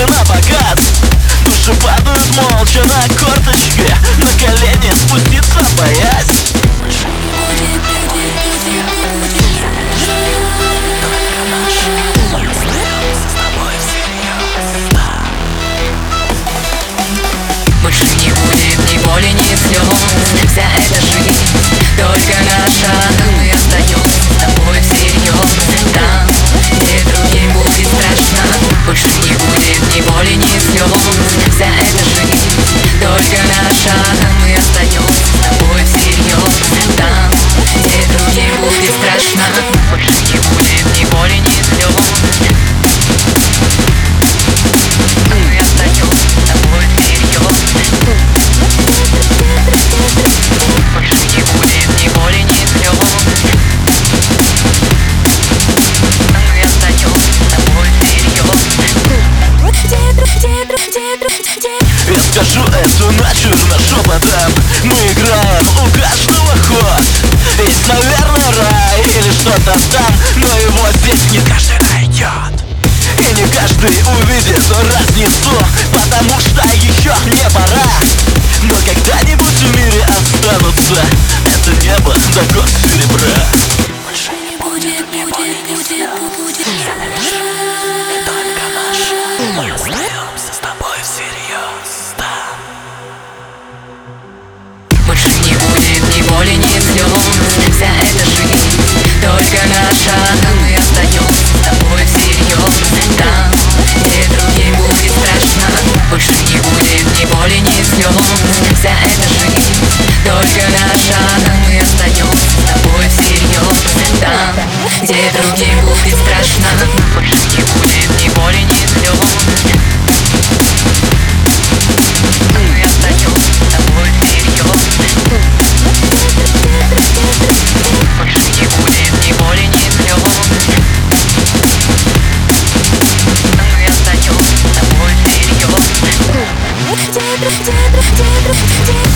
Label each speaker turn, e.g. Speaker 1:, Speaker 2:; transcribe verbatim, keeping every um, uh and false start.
Speaker 1: на показ. Души падают молча на корточки, на колени спуститься боясь.
Speaker 2: Больше не будет ни боли, ни слез. Вся эта жизнь только наша. Мы остаемся с тобой всерьез. Там, где другим будет страшно. Больше не будет ни боли, ни слез. Вся эта жизнь только наша. Мы остаемся с тобой всерьез. Там, где другим будет страшно. Больше не будет ни боли, ни слез. Мы остаемся с тобой всерьез. Больше не будет ни боли, ни слез. Мы остаемся с тобой всерьез.
Speaker 1: Я скажу эту ночь уже шепотом. Мы играем, у каждого ход. Есть, наверное, рай или что-то там, но его здесь не каждый найдет. И не каждый увидит разницу, потому что еще не пора. Но когда-нибудь в мире останутся это небо до гор серебра.
Speaker 2: Больше не будет, не будет, будет, будет. Только наша. Мы остаемся с тобой всерьез. Больше не будет ни боли, ни слез. Вся эта жизнь только наша. Мы остаемся с тобой всерьез. Там, где другим будет страшно. Больше не будет ни боли, ни слез. Вся эта жизнь только наша. Мы остаемся с тобой всерьез. Там, где другим будет страшно. Больше не будет ни боли, ни слез. Мы остаемся с тобой всерьез. Больше не будет ни боли, ни слез. Мы остаемся с тобой всерьез.